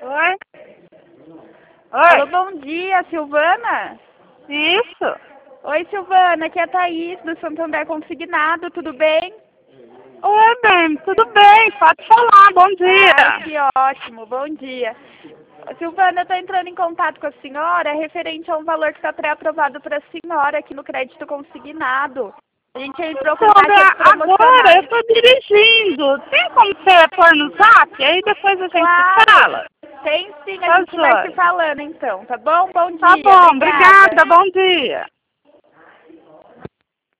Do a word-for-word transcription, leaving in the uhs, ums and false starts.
Oi? Alô, Oi? bom dia, Silvana? Isso? Oi, Silvana, aqui é a Thaís, do Santander Consignado, tudo bem? Oi, bem, tudo bem, pode falar, bom Ai, que dia. ótimo, bom dia. Silvana, eu estou entrando em contato com a senhora referente a um valor que está pré-aprovado para a senhora aqui no crédito consignado. A gente entrou com taxas Sandra, agora eu promocionais. tô dirigindo, tem como você pôr no zap? Aí depois a gente Claro, fala. tem sim, a Tá gente vai se joia. falando então, tá bom? Bom Tá dia, bom, obrigada. obrigada, bom dia.